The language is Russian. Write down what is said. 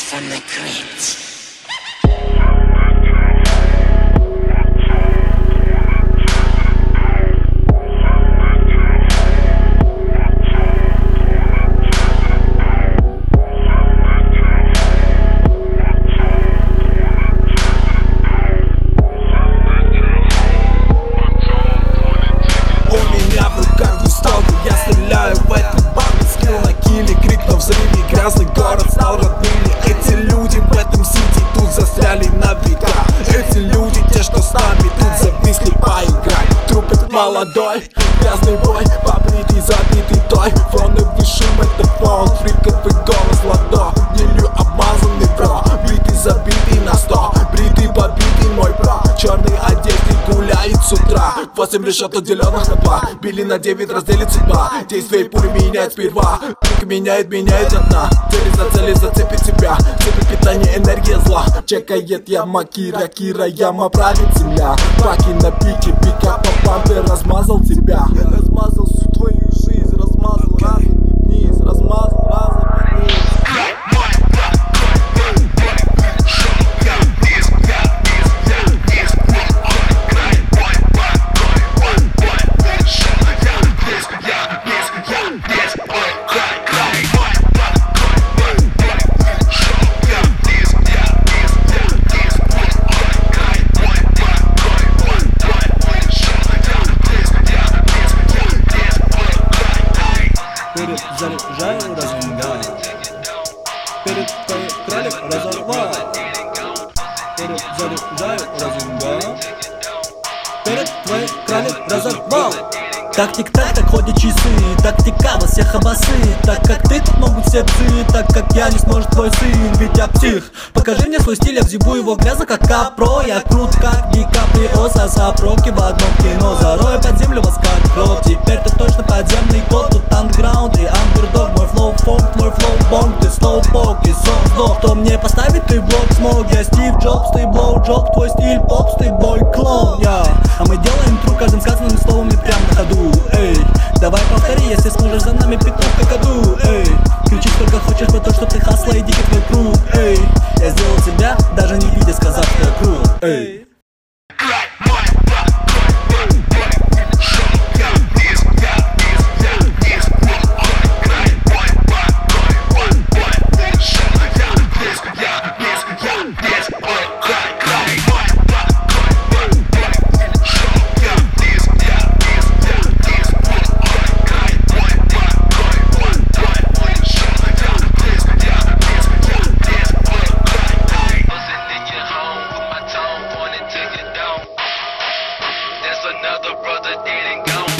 from the crypt. Грязный город стал родными. Эти люди в этом сити тут застряли на века. Эти люди, те, что с нами тут зависли поиграть. Трубит молодой, грязный бой, побритый, забитый той. Фоновый шум, это фон, фриковый голос ладо. Гнилью обмазанный бро, битый, забитый на 100. Бритый, побитый мой бро, черный одежды гуляет с утра. 8 решет отделенных на 2, били на 9, разделит судьба. Действие пули меняет сперва, меняет одна. Цели зацепит тебя, цепи питание, энергия зла. Чекает яма Кира, яма правит земля. Баки на пике, пика по пампе, размазал тебя. Я размазал всю твою жизнь, размазал разом вниз, размазал разом вниз. Заряжаю, размигаю. Перед твоей кралик разорвал. Заряжаю, размигаю. Перед твоей кралик разорвал. Так тик-так, так ходят часы, тактика во всех обосы. Так как ты, тут могут все псы, так как я не сможет твой сын, ведь я псих. Покажи мне свой стиль, я взъебу его грязно как капро. Я крут как Ди Каприо, сопроки в одном кино. Зарою под землю вас как гроб, теперь ты точно подземный кот. Тут андеграунд и андердог, мой флоу фонк, мой флоу бонг. Ты слоупок и сон. Кто мне поставит, ты блок смог. Я Стив Джобс, ты блоу джоб, твой стиль попс, ты бой клоун. А мы делаем тру каждым сказанным словом и прям на ходу. Эй, давай повтори, если сможешь за нами петух какаду. Эй, кричи сколько хочешь про то, что ты хасла, иди как твой круг. Эй, я сделал тебя, даже не видя, сказав, что я крут. Эй. Another brother dead and gone.